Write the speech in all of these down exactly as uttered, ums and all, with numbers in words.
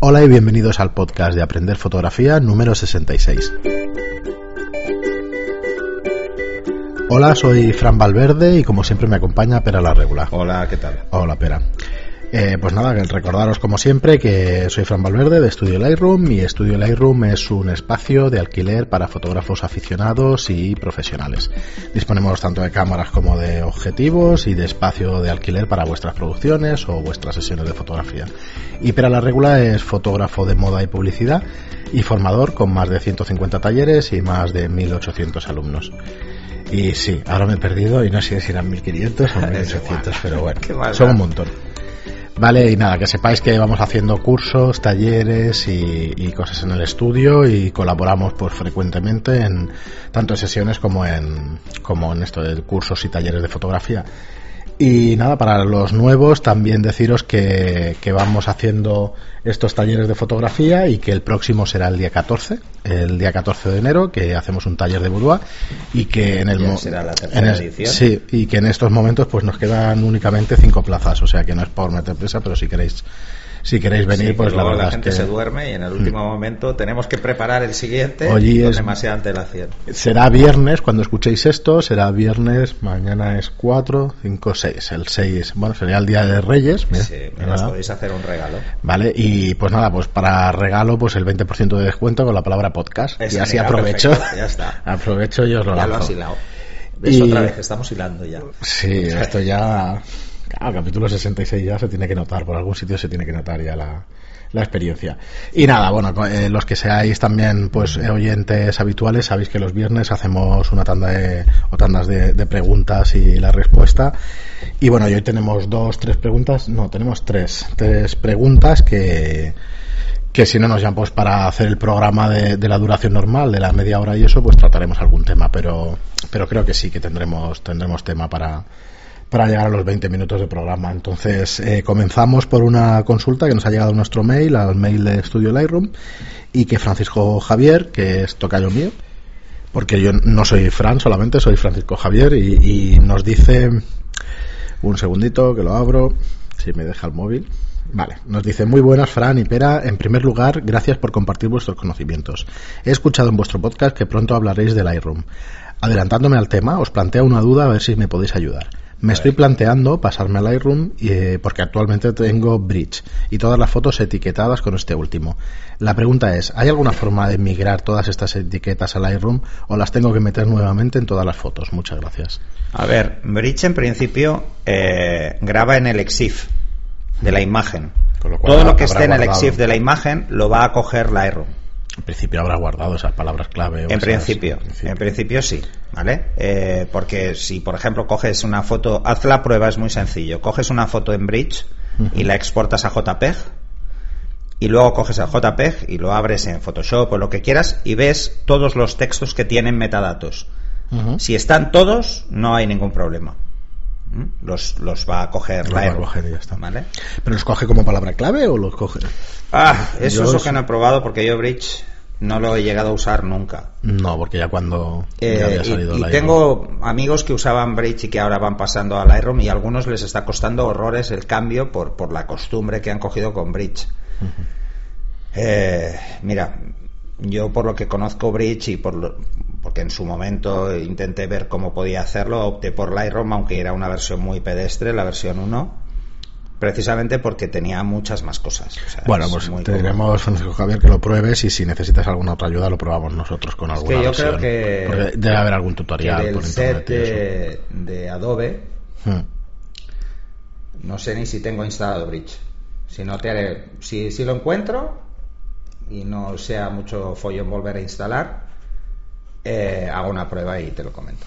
Hola y bienvenidos al podcast de Aprender Fotografía número sesenta y seis. Hola, soy Fran Valverde y como siempre me acompaña Pera la Regula. Hola, ¿qué tal? Hola, Pera. Eh, pues nada, recordaros como siempre que soy Fran Valverde de Estudio Lightroom y Estudio Lightroom es un espacio de alquiler para fotógrafos aficionados y profesionales. Disponemos tanto de cámaras como de objetivos y de espacio de alquiler para vuestras producciones o vuestras sesiones de fotografía. Y Pera la Regula es fotógrafo de moda y publicidad y formador con más de ciento cincuenta talleres y más de mil ochocientos alumnos. Y sí, ahora me he perdido y no sé si eran mil quinientos o mil ochocientos, pero bueno, son un montón. Vale, y nada, que sepáis que vamos haciendo cursos, talleres y, y cosas en el estudio y colaboramos pues frecuentemente en tanto en sesiones como en como en esto de cursos y talleres de fotografía. Y nada, para los nuevos también deciros que, que vamos haciendo estos talleres de fotografía y que el próximo será el día catorce, el día catorce de enero, que hacemos un taller de boudoir y que en el ya mo- será la tercera en el, edición. Sí, y que en estos momentos pues nos quedan únicamente cinco plazas, o sea que no es por meter prisa, pero si queréis si queréis venir, sí, pues la verdad la gente es que se duerme y en el último mm. momento tenemos que preparar el siguiente Oye, con es... demasiada antelación. Será viernes cuando escuchéis esto, será viernes, mañana es cuatro, cinco, seis, el seis, bueno, sería el día de Reyes. Mira, sí, me nos podéis hacer un regalo. Vale, y pues nada, pues para regalo pues el veinte por ciento de descuento con la palabra podcast. Es y así amiga, aprovecho, perfecto, ya está. aprovecho y os lo ya lanzo. lo has hilado. ¿Ves? Y... otra vez, estamos hilando ya. Sí, esto ya... Claro, capítulo sesenta y seis ya se tiene que notar, por algún sitio se tiene que notar ya la... la experiencia. Y nada, bueno, eh, los que seáis también pues eh, oyentes habituales, sabéis que los viernes hacemos una tanda de, o tandas de, de preguntas y la respuesta. Y bueno, y hoy tenemos dos, tres preguntas, no, tenemos tres, tres preguntas que que si no nos llaman pues para hacer el programa de, de la duración normal, de la media hora y eso, pues trataremos algún tema, pero pero creo que sí, que tendremos tendremos tema para para llegar a los veinte minutos de programa. Entonces eh, comenzamos por una consulta que nos ha llegado a nuestro mail, al mail de Estudio Lightroom, y que Francisco Javier, que es tocayo mío, porque yo no soy Fran solamente, soy Francisco Javier, y, y nos dice, un segundito que lo abro, si me deja el móvil. Vale, nos dice: muy buenas, Fran y Pera. En primer lugar, gracias por compartir vuestros conocimientos. He escuchado en vuestro podcast que pronto hablaréis de Lightroom. Adelantándome al tema, os planteo una duda a ver si me podéis ayudar. Me estoy planteando pasarme a Lightroom eh, porque actualmente tengo Bridge y todas las fotos etiquetadas con este último. La pregunta es, ¿hay alguna forma de migrar todas estas etiquetas a Lightroom o las tengo que meter nuevamente en todas las fotos? Muchas gracias. A ver, Bridge en principio eh, graba en el EXIF de la imagen. Lo Todo lo que esté en el EXIF de la imagen lo va a coger Lightroom. En principio habrá guardado esas palabras clave. En, esas, principio, en principio, en principio sí, ¿vale? Eh, porque si, por ejemplo, coges una foto, haz la prueba, es muy sencillo. Coges una foto en Bridge uh-huh. y la exportas a JPEG y luego coges el JPEG y lo abres en Photoshop o lo que quieras y ves todos los textos que tienen metadatos. Uh-huh. Si están todos, no hay ningún problema. Los, los va a coger la va a coger y ya está. ¿Vale? ¿Pero los coge como palabra clave o los coge? Ah, eso yo es lo que no he probado porque yo Bridge no lo he llegado a usar nunca. No, porque ya cuando eh, ya había salido y, y Lightroom. Tengo amigos que usaban Bridge y que ahora van pasando a Lightroom y a algunos les está costando horrores el cambio por, por la costumbre que han cogido con Bridge. Uh-huh. eh, mira, yo por lo que conozco Bridge y por lo, porque en su momento intenté ver cómo podía hacerlo, opté por Lightroom, aunque era una versión muy pedestre, la versión uno, precisamente porque tenía muchas más cosas. O sea, bueno, pues te diremos, Francisco Javier, que lo pruebes y si necesitas alguna otra ayuda lo probamos nosotros con alguna es que yo versión. Creo que porque debe haber algún tutorial que del por set internet de, de Adobe hmm. no sé ni si tengo instalado Bridge. Si no te haré, si, si lo encuentro y no sea mucho follón volver a instalar, eh, hago una prueba y te lo comento.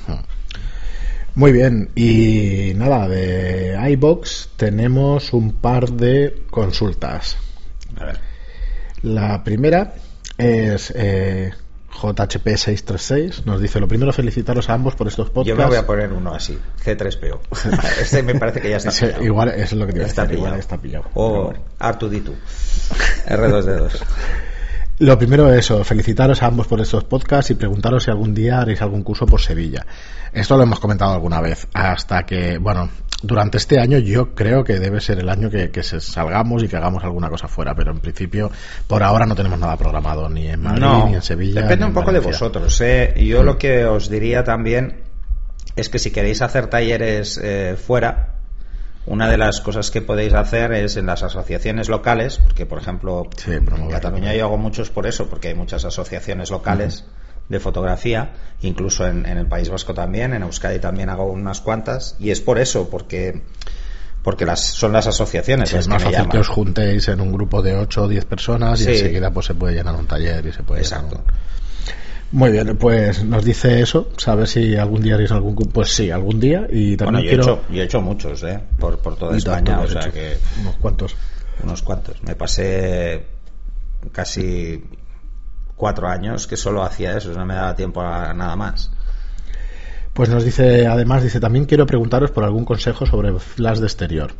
Muy bien, y nada, de iVoox tenemos un par de consultas. A ver. La primera es eh, J H P seiscientos treinta y seis, nos dice: lo primero, felicitaros a ambos por estos podcasts. Yo me voy a poner uno así, C tres P O. Este me parece que ya está pillado. Igual, eso es lo que te iba a está decir, pillado. igual está pillado. O R dos D dos, R dos D dos. Lo primero es eso, felicitaros a ambos por estos podcasts y preguntaros si algún día haréis algún curso por Sevilla. Esto lo hemos comentado alguna vez, hasta que, bueno, durante este año yo creo que debe ser el año que, que se salgamos y que hagamos alguna cosa fuera, pero en principio por ahora no tenemos nada programado ni en Madrid no, ni en Sevilla. Depende un poco Valencia. de vosotros, ¿eh? Yo mm. lo que os diría también es que si queréis hacer talleres eh, fuera, una de las cosas que podéis hacer es en las asociaciones locales, porque por ejemplo sí, en Cataluña yo hago muchos por eso, porque hay muchas asociaciones locales uh-huh. de fotografía, incluso en, en el País Vasco también, en Euskadi también hago unas cuantas, y es por eso, porque porque las son las asociaciones sí, las es más que me fácil llaman. Que os juntéis en un grupo de ocho o diez personas sí. y enseguida pues se puede llenar un taller y se puede exacto llenar un... Muy bien, pues nos dice eso, saber si algún día haréis algún... Pues sí, algún día. Y también bueno, yo, quiero... he hecho, yo he hecho muchos, ¿eh? Por, por toda España, o sea hecho. que... Unos cuantos. Unos cuantos. Me pasé casi cuatro años que solo hacía eso, no me daba tiempo a nada más. Pues nos dice, además, dice, también quiero preguntaros por algún consejo sobre flash de exterior.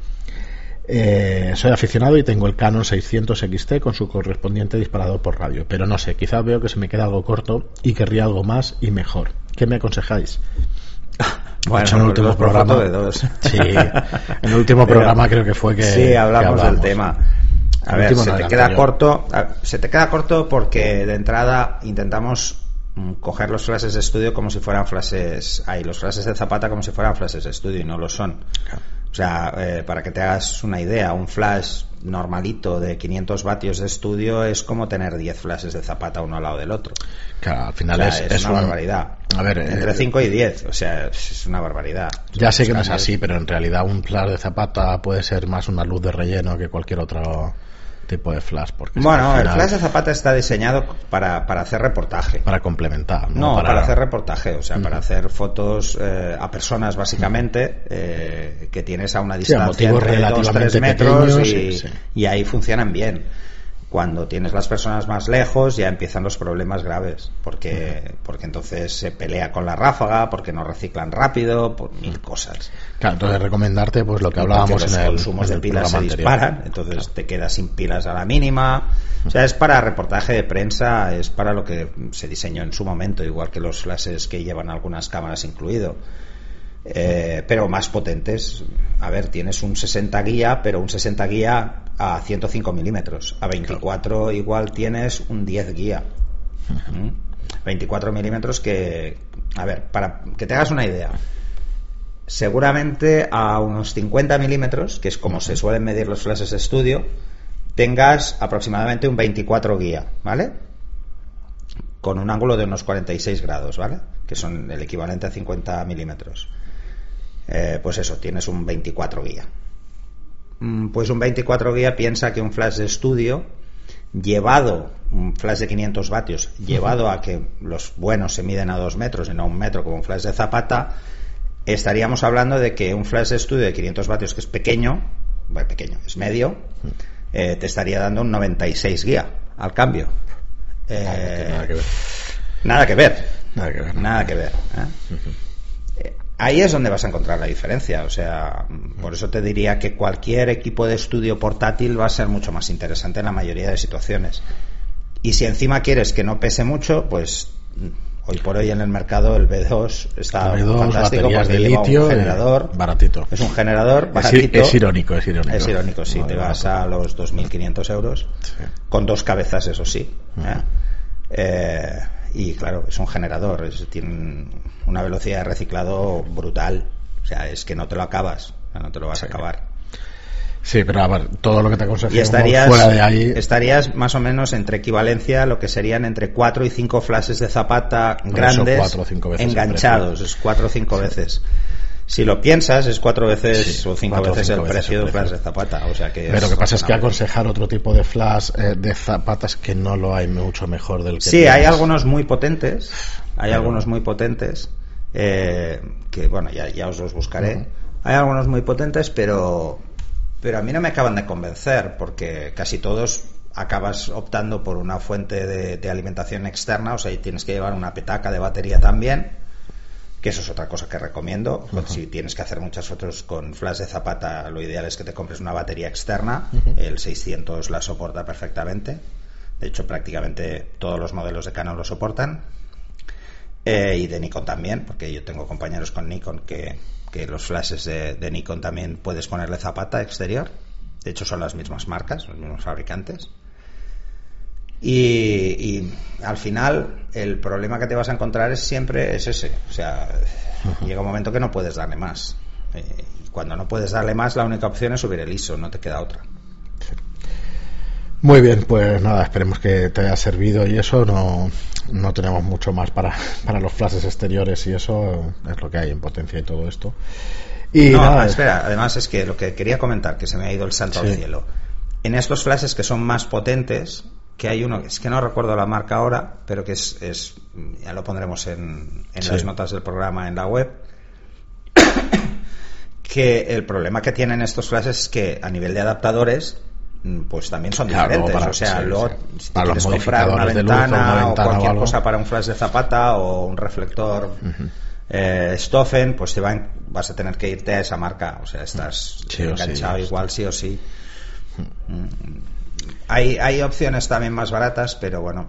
Eh, soy aficionado y tengo el Canon seiscientos X T con su correspondiente disparador por radio, pero no sé, quizás veo que se me queda algo corto y querría algo más y mejor. ¿Qué me aconsejáis? Bueno, en el último programa de dos. Sí, en el último pero, programa creo que fue que sí hablamos, que hablamos. del tema. A el ver, se no te queda anterior. corto, se te queda corto porque de entrada intentamos coger los flashes de estudio como si fueran flashes, hay los flashes de Zapata como si fueran flashes de estudio y no lo son. Claro. O sea, eh, para que te hagas una idea, un flash normalito de quinientos vatios de estudio es como tener diez flashes de Zapata uno al lado del otro. Claro, al final o sea, es, es una un... barbaridad. A ver, entre eh, cinco y diez, o sea, es una barbaridad. Ya sé que no es flashes... así, pero en realidad un flash de Zapata puede ser más una luz de relleno que cualquier otro tipo de flash. Porque bueno, final... el flash de Zapata está diseñado para, para hacer reportaje. Para complementar. No, no para... para hacer reportaje, o sea, uh-huh. para hacer fotos eh, a personas básicamente, eh, que tienes a una distancia sí, de dos tres metros y, sí, sí. y ahí funcionan bien. Cuando tienes las personas más lejos ya empiezan los problemas graves, porque uh-huh. porque entonces se pelea con la ráfaga, porque no reciclan rápido, por mil cosas. Claro, entonces recomendarte pues lo que hablábamos los en el consumos en de el pilas se anterior. disparan, entonces claro. te quedas sin pilas a la mínima. O sea, es para reportaje de prensa, es para lo que se diseñó en su momento, igual que los flashes que llevan algunas cámaras incluido. Eh, pero más potentes. A ver, tienes un sesenta guía, pero un sesenta guía a ciento cinco milímetros. A veinticuatro claro. igual tienes un diez guía. Uh-huh. ¿Mm? veinticuatro milímetros que, a ver, para que te hagas una idea, seguramente a unos cincuenta milímetros, que es como uh-huh. se suelen medir los flashes de estudio, tengas aproximadamente un veinticuatro guía, ¿vale? Con un ángulo de unos cuarenta y seis grados, ¿vale? Que son el equivalente a cincuenta milímetros. Eh, pues eso, tienes un veinticuatro guía. Pues un veinticuatro guía, piensa que un flash de estudio llevado, un flash de quinientos vatios, uh-huh. llevado a que los buenos se miden a dos metros y no a un metro como un flash de Zapata, estaríamos hablando de que un flash de estudio de quinientos vatios, que es pequeño, bueno, pequeño, es medio, uh-huh. eh, te estaría dando un noventa y seis guía al cambio. Eh, nada que ver. Nada que ver. Nada que ver. Nada que ver. ¿eh? Uh-huh. Ahí es donde vas a encontrar la diferencia. O sea, por eso te diría que cualquier equipo de estudio portátil va a ser mucho más interesante en la mayoría de situaciones. Y si encima quieres que no pese mucho, pues hoy por hoy en el mercado el B dos está el B dos, fantástico porque de lleva litio, un generador baratito. Es un generador baratito. Es, es irónico, es irónico. Es irónico, sí. Vale, te vas barato. A los dos mil quinientos euros sí. con dos cabezas, eso sí. Uh-huh. ¿eh? Eh, y claro, es un generador, es, tiene una velocidad de reciclado brutal, o sea, es que no te lo acabas, o sea, no te lo vas sí. a acabar. Sí, pero a ver, todo lo que te aconsejo y estarías, fuera de ahí... estarías más o menos entre equivalencia a lo que serían entre cuatro y cinco flashes de Zapata grandes cuatro o cinco veces enganchados, es cuatro o cinco sí. veces. Si lo piensas, es cuatro veces sí, o cinco veces cinco el precio de un flash de Zapata. O sea que pero lo que pasa es que buena. Aconsejar otro tipo de flash eh, de Zapatas que no lo hay mucho mejor del que sí, tienes. Hay algunos muy potentes, hay pero... algunos muy potentes, eh, que bueno, ya, ya os los buscaré. Uh-huh. Hay algunos muy potentes, pero, pero a mí no me acaban de convencer, porque casi todos acabas optando por una fuente de, de alimentación externa, o sea, y tienes que llevar una petaca de batería también. Que eso es otra cosa que recomiendo. Uh-huh. Si tienes que hacer muchas fotos con flash de Zapata, lo ideal es que te compres una batería externa. Uh-huh. El seiscientos la soporta perfectamente. De hecho, prácticamente todos los modelos de Canon lo soportan. eh, y de Nikon también, porque yo tengo compañeros con Nikon que, que los flashes de, de Nikon también puedes ponerle zapata exterior. De hecho son las mismas marcas, los mismos fabricantes. Y, y al final el problema que te vas a encontrar es siempre es ese, o sea, uh-huh. llega un momento que no puedes darle más, eh, y cuando no puedes darle más la única opción es subir el I S O, no te queda otra. Sí. Muy bien, pues nada, esperemos que te haya servido y eso, no, no tenemos mucho más para, para los flashes exteriores y eso es lo que hay en potencia y todo esto. Y no, nada, espera, además es que lo que quería comentar, que se me ha ido el salto sí. al cielo, en estos flashes que son más potentes, que hay uno, es que no recuerdo la marca ahora, pero que es, es ya lo pondremos en, en sí. las notas del programa en la web, que el problema que tienen estos flashes es que a nivel de adaptadores pues también son claro, diferentes, para, o sea, sí, luego sí. si para quieres comprar una ventana, luz, una ventana o cualquier o cosa para un flash de zapata o un reflector uh-huh. eh, Stoffen, pues te va, vas a tener que irte a esa marca, o sea, estás sí, enganchado sí, igual sí o sí. Uh-huh. Hay, hay opciones también más baratas, pero bueno,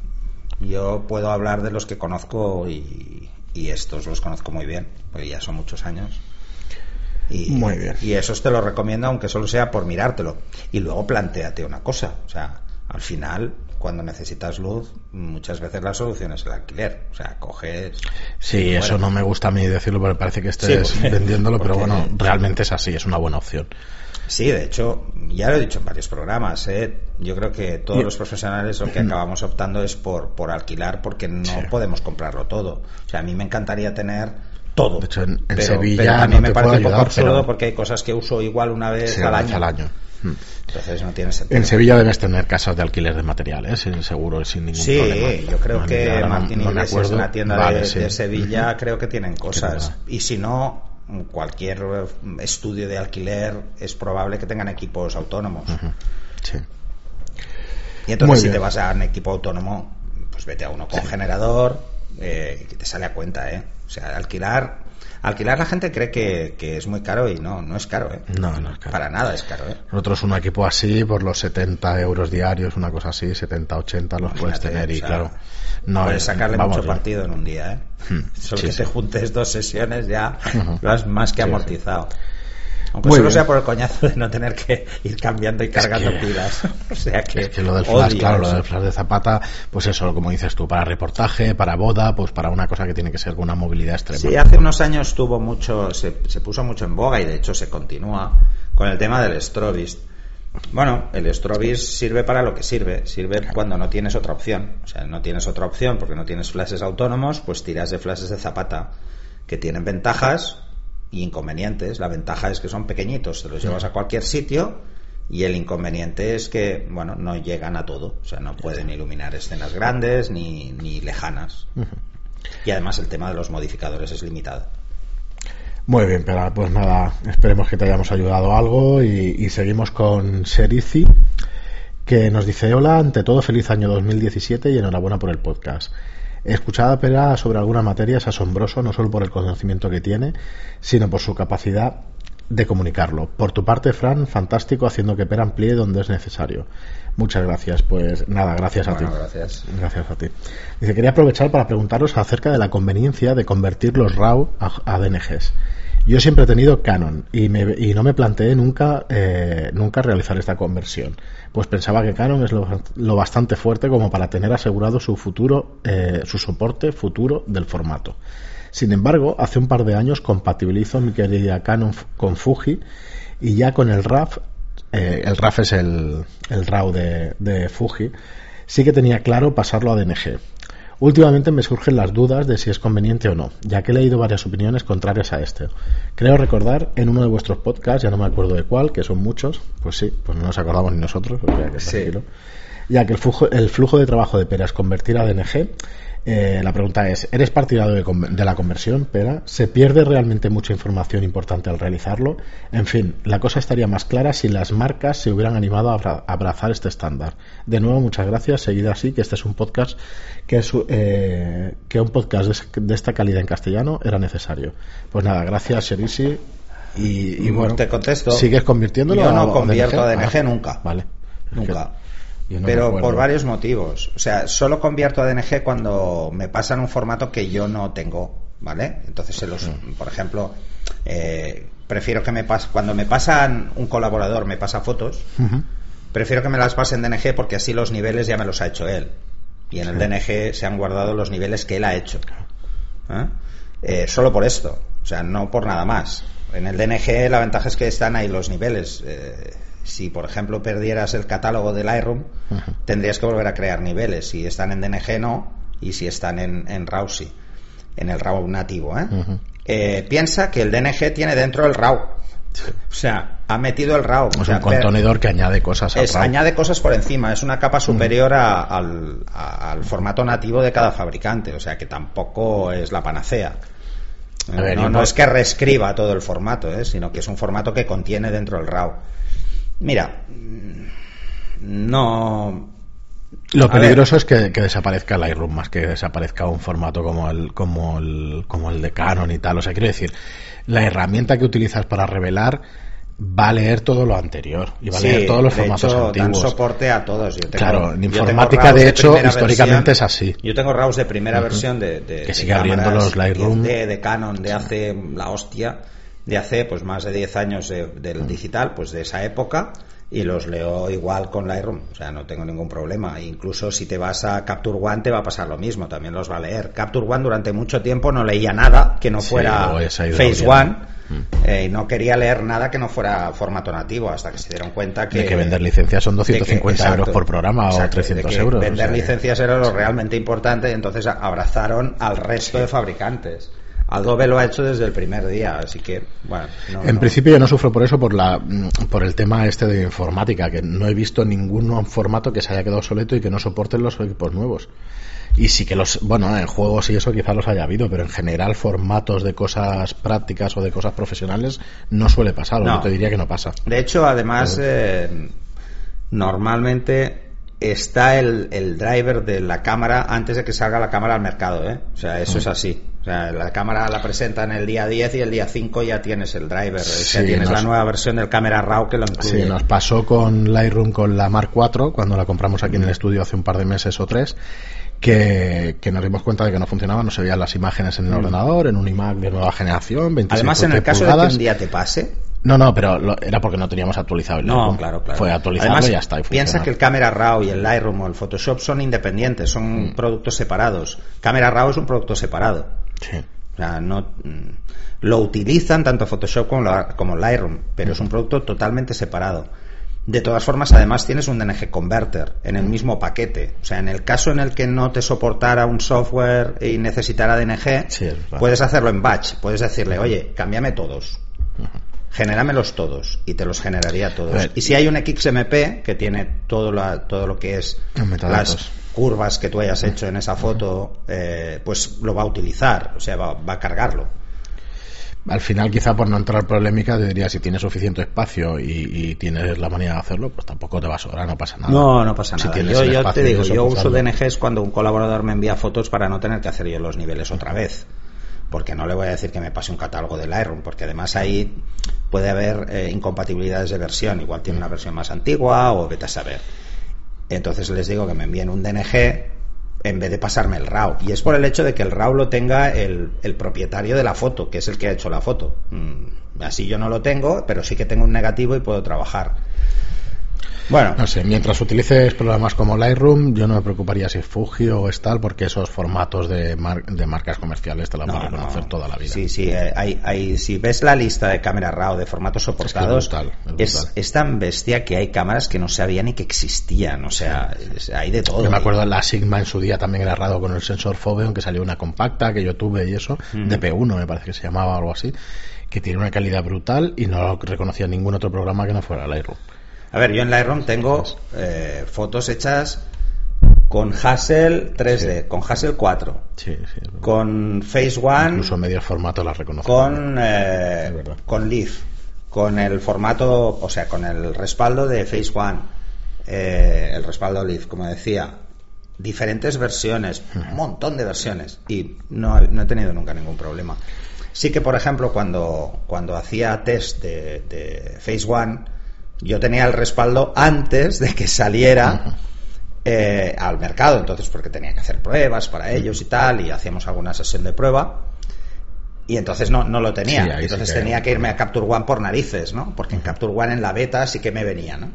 yo puedo hablar de los que conozco y, y estos los conozco muy bien, porque ya son muchos años. Y, muy bien. Y esos te los recomiendo, aunque solo sea por mirártelo. Y luego plantéate una cosa, o sea, al final, cuando necesitas luz, muchas veces la solución es el alquiler, o sea, coges... Sí, eso no me gusta a mí decirlo porque parece que estés sí, porque, vendiéndolo, porque, pero bueno, realmente es así, es una buena opción. Sí, de hecho, ya lo he dicho en varios programas, ¿eh? Yo creo que todos yeah. los profesionales lo que acabamos optando es por, por alquilar, porque no sí. podemos comprarlo todo. O sea, a mí me encantaría tener todo. De hecho, en, en pero, Sevilla pero también no me te parece un poco ayudar, absurdo pero... porque hay cosas que uso igual una vez sí, al año. al año. Entonces no tiene sentido. En Sevilla debes tener casas de alquiler de materiales, seguro, sin ningún sí, problema. Sí, yo creo no, que Martín no, no Iglesias en la tienda vale, de, sí. de Sevilla uh-huh. creo que tienen cosas. Y si no, cualquier estudio de alquiler es probable que tengan equipos autónomos. Uh-huh. Sí. Y entonces si te vas a un equipo autónomo, pues vete a uno con sí. generador, eh, que te sale a cuenta, ¿eh? O sea, alquilar... Alquilar la gente cree que, que es muy caro y no, no es caro, ¿eh? No, no es caro. Para nada es caro, ¿eh? Nosotros un equipo así, por los setenta euros diarios, una cosa así, setenta, ochenta los Imagínate, puedes tener y o sea, claro... No, puedes sacarle vamos, mucho partido en un día, ¿eh? Hmm, Solo sí, que sí. te juntes dos sesiones ya uh-huh. lo has más que sí, amortizado. Sí. Aunque Muy solo bien. sea por el coñazo de no tener que ir cambiando y cargando es que, pilas. O sea que, es que lo del flash, claro, eso. lo del flash de zapata, pues eso, como dices tú, para reportaje, para boda, pues para una cosa que tiene que ser con una movilidad extrema. Sí, hace unos años tuvo mucho, se, se puso mucho en boga y de hecho se continúa con el tema del Strobist. Bueno, el Strobist sirve para lo que sirve, sirve claro. cuando no tienes otra opción. O sea, no tienes otra opción porque no tienes flashes autónomos, pues tiras de flashes de zapata que tienen ventajas y inconvenientes. La ventaja es que son pequeñitos, te los llevas a cualquier sitio, y el inconveniente es que, bueno, no llegan a todo, o sea, no pueden iluminar escenas grandes ni, ni lejanas. Uh-huh. Y además el tema de los modificadores es limitado. Muy bien, pero pues nada, esperemos que te hayamos ayudado algo y, y seguimos con Serici, que nos dice: hola, ante todo feliz año dos mil diecisiete y enhorabuena por el podcast. Escuchar a Pera sobre alguna materia es asombroso, no solo por el conocimiento que tiene, sino por su capacidad de comunicarlo. Por tu parte, Fran, fantástico, haciendo que Pera amplíe donde es necesario. Muchas gracias. Pues nada, gracias a bueno, ti. Gracias. Gracias a ti. Dice, quería aprovechar para preguntaros acerca de la conveniencia de convertir los RAW a, a D N Gs. Yo siempre he tenido Canon y, me, y no me planteé nunca eh, nunca realizar esta conversión, pues pensaba que Canon es lo, lo bastante fuerte como para tener asegurado su futuro, eh, su soporte futuro del formato. Sin embargo, hace un par de años compatibilizo mi querida Canon con Fuji y ya con el R A W, eh, el R A W es el, el RAW de, de Fuji, sí que tenía claro pasarlo a D N G. Últimamente me surgen las dudas de si es conveniente o no, ya que he leído varias opiniones contrarias a este. Creo recordar en uno de vuestros podcasts, ya no me acuerdo de cuál, que son muchos, pues sí, pues no nos acordamos ni nosotros, o sea que sí. tranquilo. Ya que el flujo, el flujo de trabajo de Pera es convertir a D N G. Eh, la pregunta es, ¿eres partidario de, de la conversión, Pera? ¿Se pierde realmente mucha información importante al realizarlo? En fin, la cosa estaría más clara si las marcas se hubieran animado a abrazar este estándar. De nuevo, muchas gracias. Seguid así, que este es un podcast que es eh, que un podcast de, de esta calidad en castellano era necesario. Pues nada, gracias, Sherisi. Y, y bueno, te contesto. ¿sigues convirtiéndolo? Yo no a, convierto a D N G, a D N G nunca. Vale. Nunca. No pero por varios motivos. O sea, solo convierto a D N G cuando me pasan un formato que yo no tengo, ¿vale? Entonces, se los, uh-huh. por ejemplo, eh, prefiero que me pas cuando me pasan un colaborador, me pasa fotos, uh-huh. prefiero que me las pasen en D N G porque así los niveles ya me los ha hecho él. Y en el D N G se han guardado los niveles que él ha hecho. ¿Eh? Eh, solo por esto, o sea, no por nada más. En el D N G la ventaja es que están ahí los niveles. Eh, si, por ejemplo, perdieras el catálogo del Lightroom, uh-huh. tendrías que volver a crear niveles. Si están en D N G, no. Y si están en, en RAW, sí. En el RAW nativo. ¿eh? Uh-huh. Eh, piensa que el D N G tiene dentro el RAW. Sí. O sea, ha metido el RAW. Es o sea, un contenedor que añade cosas al es, RAW. Añade cosas por encima. Es una capa superior a, al, a, al formato nativo de cada fabricante. O sea, que tampoco es la panacea. A ver, no, no puedo... es que reescriba todo el formato, ¿eh? Sino que es un formato que contiene dentro el RAW. Mira, no... Lo peligroso es que, que desaparezca Lightroom más que desaparezca un formato como el, como el como el de Canon y tal. O sea, quiero decir, la herramienta que utilizas para revelar va a leer todo lo anterior y va a sí, leer todos los de formatos hecho, antiguos. Dan soporte a todos. Yo tengo, claro, en yo informática de hecho de históricamente versión, es así. Yo tengo RAWs de primera uh-huh. versión de, de que sigue abriendo los Lightroom de, de Canon de hace la hostia, de hace pues más de diez años de, del uh-huh. digital, pues de esa época. Y los leo igual con Lightroom, o sea, no tengo ningún problema. Incluso si te vas a Capture One te va a pasar lo mismo, también los va a leer. Capture One durante mucho tiempo no leía nada que no fuera sí, Phase One mm. eh, y no quería leer nada que no fuera formato nativo, hasta que se dieron cuenta que... De que vender licencias son doscientos cincuenta que, exacto, euros por programa exacto, o trescientos euros. Vender o sea, licencias era lo realmente importante y entonces abrazaron al resto sí. de fabricantes. Adobe lo ha hecho desde el primer día, así que, bueno... No, en no. principio yo no sufro por eso, por la por el tema este de informática, que no he visto ningún formato que se haya quedado obsoleto y que no soporten los equipos nuevos. Y sí que los... Bueno, en juegos y eso quizás los haya habido, pero en general formatos de cosas prácticas o de cosas profesionales no suele pasar, o no. yo te diría que no pasa. De hecho, además, pero... eh, normalmente... está el, el driver de la cámara antes de que salga la cámara al mercado, ¿eh? O sea, eso mm. es así. O sea, la cámara la presentan el día diez y el día cinco ya tienes el driver. Sí, ya tienes nos... la nueva versión del Camera Raw que lo incluye. Sí, nos pasó con Lightroom con la Mark cuatro cuando la compramos aquí mm. en el estudio hace un par de meses o tres. Que, que nos dimos cuenta de que no funcionaba, no se veían las imágenes en el mm. ordenador, en un iMac de nueva generación, veintiséis Además, en el caso pulgadas. de que un día te pase... No, no, pero lo, era porque no teníamos actualizado el Lightroom. No, claro, claro. Fue actualizado Además, y ya está. Y piensa que el Camera Raw y el Lightroom o el Photoshop son independientes, son mm. productos separados. Camera Raw es un producto separado. Sí. O sea, no... Lo utilizan tanto Photoshop como, la, como Lightroom, pero mm. es un producto totalmente separado. De todas formas, además tienes un D N G Converter en el mismo paquete. O sea, en el caso en el que no te soportara un software y necesitara D N G, sí, puedes hacerlo en batch. Puedes decirle, oye, cámbiame todos. Uh-huh. Genéramelos todos. Y te los generaría todos. Y si hay un X M P que tiene todo, la, todo lo que es las curvas que tú hayas hecho en esa foto, eh, pues lo va a utilizar. O sea, va, va a cargarlo. Al final, quizá por no entrar polémica, te diría, si tienes suficiente espacio y, y tienes la manera de hacerlo, pues tampoco te va a sobrar, no pasa nada. No, no pasa nada. Si yo yo te digo, yo uso D N Gs cuando un colaborador me envía fotos para no tener que hacer yo los niveles otra vez. Porque no le voy a decir que me pase un catálogo de Lightroom, porque además ahí puede haber eh, incompatibilidades de versión. Igual tiene una versión más antigua o vete a saber. Entonces les digo que me envíen un D N G en vez de pasarme el RAW, y es por el hecho de que el RAW lo tenga el, el propietario de la foto, que es el que ha hecho la foto. Mm, así yo no lo tengo, pero sí que tengo un negativo y puedo trabajar. Bueno, no sé, mientras utilices programas como Lightroom, yo no me preocuparía si es Fuji o es tal, porque esos formatos de, mar, de marcas comerciales te las no, van a reconocer no. toda la vida. Sí, sí, eh, hay, hay, si ves la lista de Camera Raw de formatos soportados, es, que es, brutal, es, brutal. Es, es tan bestia que hay cámaras que no sabía ni que existían, o sea, sí. hay de todo. Yo me acuerdo la Sigma en su día también era raro con el sensor Foveon, que salió una compacta que yo tuve y eso, uh-huh. de P uno me parece que se llamaba algo así, que tiene una calidad brutal y no reconocía ningún otro programa que no fuera Lightroom. A ver, yo en Lightroom tengo eh, fotos hechas con Hassel tres D, sí. con Hassel cuatro, sí, sí, con Phase One, incluso medio formato las reconozco, con eh, con Leaf, con el formato, o sea, con el respaldo de Phase One, eh, el respaldo Leaf, como decía, diferentes versiones, uh-huh. un montón de versiones, y no, no he tenido nunca ningún problema. Sí que, por ejemplo, cuando cuando hacía test de, de Phase One, yo tenía el respaldo antes de que saliera uh-huh. eh, al mercado, entonces porque tenía que hacer pruebas para ellos y tal, y hacíamos alguna sesión de prueba. Y entonces no, no lo tenía. Sí, entonces sí que tenía que irme a Capture One por narices, ¿no? Porque en Capture One en la beta sí que me venía, ¿no?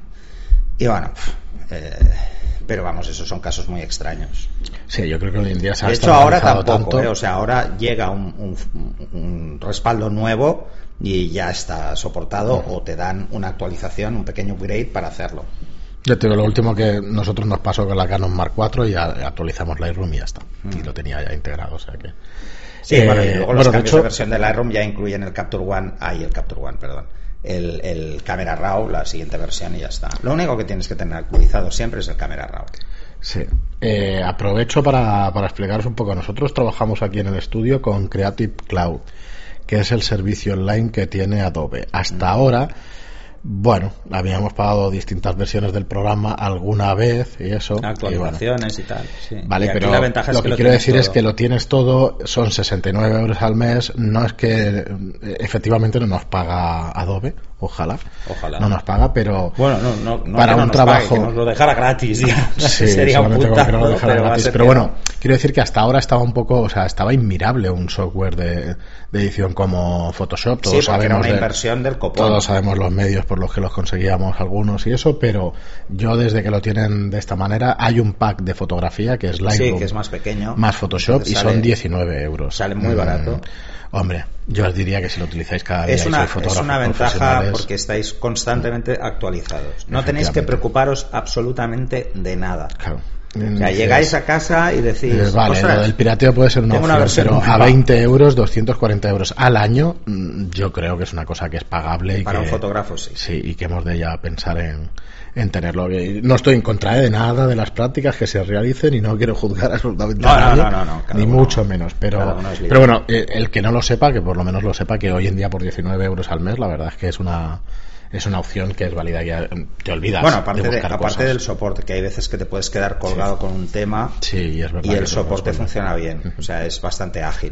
Y bueno, eh, pero vamos, esos son casos muy extraños. Sí, yo creo que hoy en día se ha De hecho, ahora tampoco, tanto. ¿eh? O sea, ahora llega un, un, un respaldo nuevo y ya está soportado, uh-huh. o te dan una actualización, un pequeño upgrade para hacerlo. Yo te digo, lo último que nosotros nos pasó con la Canon Mark cuatro y ya actualizamos Lightroom y ya está. Uh-huh. Y lo tenía ya integrado, o sea que... Sí, eh, bueno, y luego los bueno, cambios de, hecho, de versión de Lightroom ya incluyen el Capture One, ahí el Capture One, perdón, el, el Camera Raw, la siguiente versión y ya está. Lo único que tienes que tener actualizado siempre es el Camera Raw. Sí. Eh, aprovecho para, para explicaros un poco. Nosotros trabajamos aquí en el estudio con Creative Cloud, que es el servicio online que tiene Adobe. Hasta mm. ahora, bueno, habíamos pagado distintas versiones del programa alguna vez y eso. Actualizaciones y, bueno, y tal. Sí. Vale, y pero la ventaja lo es que que lo quiero decir todo. es que lo tienes todo, son sesenta y nueve euros al mes. No es que efectivamente no nos paga Adobe, ojalá. Ojalá. No nos paga, pero bueno, no, no, no para que no un nos trabajo. Pague, que nos lo dejara gratis. Sí, sería un puntazo, que nos pero, gratis. Pero bueno, quiero decir que hasta ahora estaba un poco, o sea, estaba inmirable un software de, de edición como Photoshop. Todos sí, sabemos era una de, inversión del copón. Todos sabemos los medios por los que los conseguíamos algunos y eso, pero yo desde que lo tienen de esta manera, hay un pack de fotografía que es Lightroom, sí, que es más pequeño, más Photoshop, y sale, son diecinueve euros. Sale muy barato. Mm, hombre, yo os diría que si lo utilizáis cada día es una, y sois fotógrafos es una ventaja profesionales, porque estáis constantemente actualizados. No tenéis que preocuparos absolutamente de nada. Claro. O sea, llegáis a casa y decís, eh, vale, lo del pirateo puede ser una opción, una versión pero nueva. a veinte euros, doscientos cuarenta euros al año, yo creo que es una cosa que es pagable y para que, un fotógrafo, sí. Sí, y que hemos de ya pensar en, en tenerlo. No estoy en contra de nada de las prácticas que se realicen y no quiero juzgar absolutamente no, a nadie, no, no, no, no, ni uno, mucho menos, pero, pero bueno, el que no lo sepa, que por lo menos lo sepa, que hoy en día por diecinueve euros al mes, la verdad es que es una... es una opción que es válida, que te olvidas. Bueno, aparte, de de, aparte del soporte, que hay veces que te puedes quedar colgado sí. con un tema, sí, y, es verdad y el soporte funciona bien, o sea, es bastante ágil.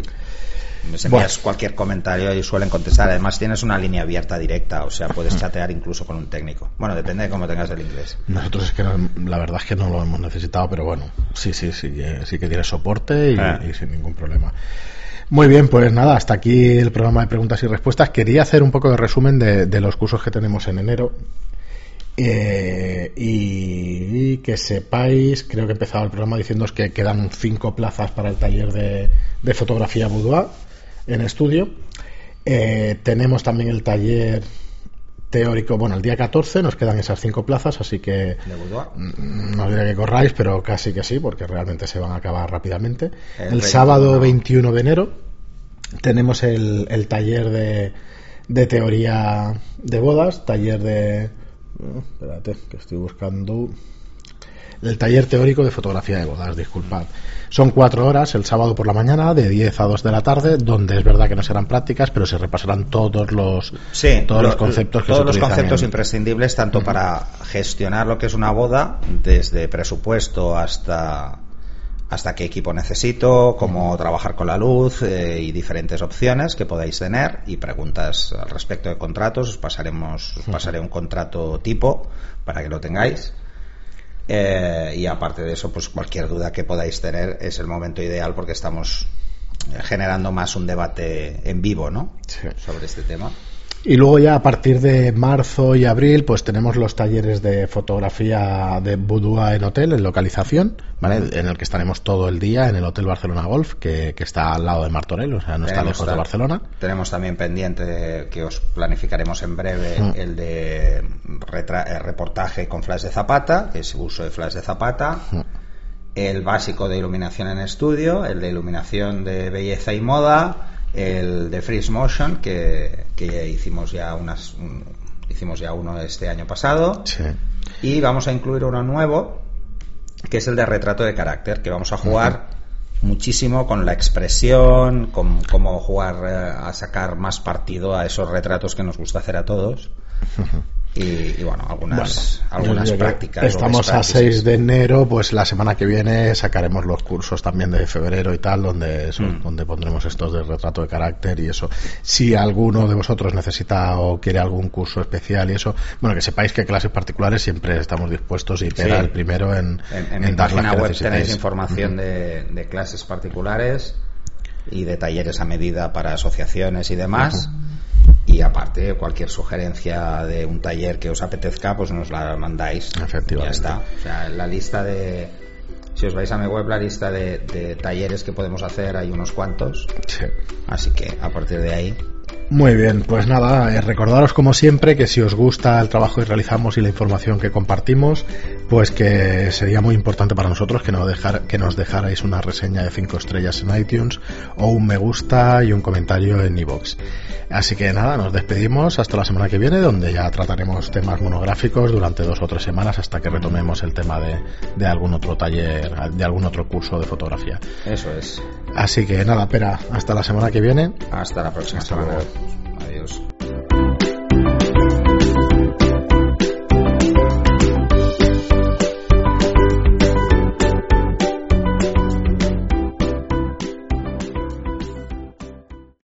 Me envías bueno. cualquier comentario y suelen contestar. Además tienes una línea abierta directa, o sea, puedes chatear incluso con un técnico. Bueno, depende de cómo tengas el inglés. Nosotros es que no, la verdad es que no lo hemos necesitado, pero bueno, sí, sí, sí, sí que tiene soporte y, ah. y sin ningún problema. Muy bien, pues nada, hasta aquí el programa de preguntas y respuestas. Quería hacer un poco de resumen de, de los cursos que tenemos en enero. Eh, y, y que sepáis, creo que he empezado el programa diciéndoos que quedan cinco plazas para el taller de, de fotografía boudoir en estudio. Eh, tenemos también el taller teórico, bueno, el día catorce nos quedan esas cinco plazas, así que no diré que corráis, pero casi que sí, porque realmente se van a acabar rápidamente. El, el sábado veintiuno de enero tenemos el, el taller de, de teoría de bodas, taller de... Oh, espérate, que estoy buscando... El taller teórico de fotografía de bodas, disculpad. Son cuatro horas el sábado por la mañana, de diez a dos de la tarde, donde es verdad que no serán prácticas, pero se repasarán todos los, sí, todos lo, los conceptos que todos se los conceptos en... imprescindibles, tanto uh-huh. para gestionar lo que es una boda, desde presupuesto hasta hasta qué equipo necesito, cómo uh-huh. trabajar con la luz eh, y diferentes opciones que podáis tener, y preguntas al respecto de contratos. Os pasaremos, os pasaré un contrato tipo para que lo tengáis. Eh, y aparte de eso, pues cualquier duda que podáis tener es el momento ideal, porque estamos generando más un debate en vivo, ¿no? Sí. Sobre este tema. Y luego ya a partir de marzo y abril pues tenemos los talleres de fotografía de boudoir en hotel, en localización, ¿vale? En el que estaremos todo el día en el Hotel Barcelona Golf, que, que está al lado de Martorell, o sea, no está tenemos lejos de Barcelona. Tenemos también pendiente, que os planificaremos en breve, mm. el de retra- el reportaje con flash de Zapata, que es uso de flash de Zapata. Mm. El básico de iluminación en estudio, el de iluminación de belleza y moda, el de Freeze Motion, que, que hicimos ya unas un, hicimos ya uno este año pasado, sí. Y vamos a incluir uno nuevo, que es el de retrato de carácter, que vamos a jugar uh-huh. muchísimo con la expresión, con cómo jugar eh, a sacar más partido a esos retratos que nos gusta hacer a todos. Uh-huh. Y, y bueno, algunas, bueno, algunas prácticas. Estamos a seis de enero, pues la semana que viene sacaremos los cursos también de febrero y tal, donde eso, mm. donde pondremos estos de retrato de carácter y eso. Si alguno de vosotros necesita o quiere algún curso especial y eso, bueno, que sepáis que clases particulares siempre estamos dispuestos y Pera sí. el primero en, en, en, en mi dar página las que web necesitéis. Tenéis información uh-huh. de, de clases particulares y de talleres a medida para asociaciones y demás. Uh-huh. Y aparte, cualquier sugerencia de un taller que os apetezca, pues nos la mandáis. Efectivamente. Ya está. O sea, la lista de... Si os vais a mi web, la lista de, de talleres que podemos hacer, hay unos cuantos. Sí. Así que, a partir de ahí... Muy bien, pues nada, eh, recordaros como siempre que si os gusta el trabajo que realizamos y la información que compartimos, pues que sería muy importante para nosotros que nos, dejar, que nos dejarais una reseña de cinco estrellas en iTunes o un me gusta y un comentario en iVoox. Así que nada, nos despedimos hasta la semana que viene, donde ya trataremos temas monográficos durante dos o tres semanas hasta que retomemos el tema de, de algún otro taller, de algún otro curso de fotografía. Eso es. Así que nada, Pera, hasta la semana que viene. Hasta la próxima semana.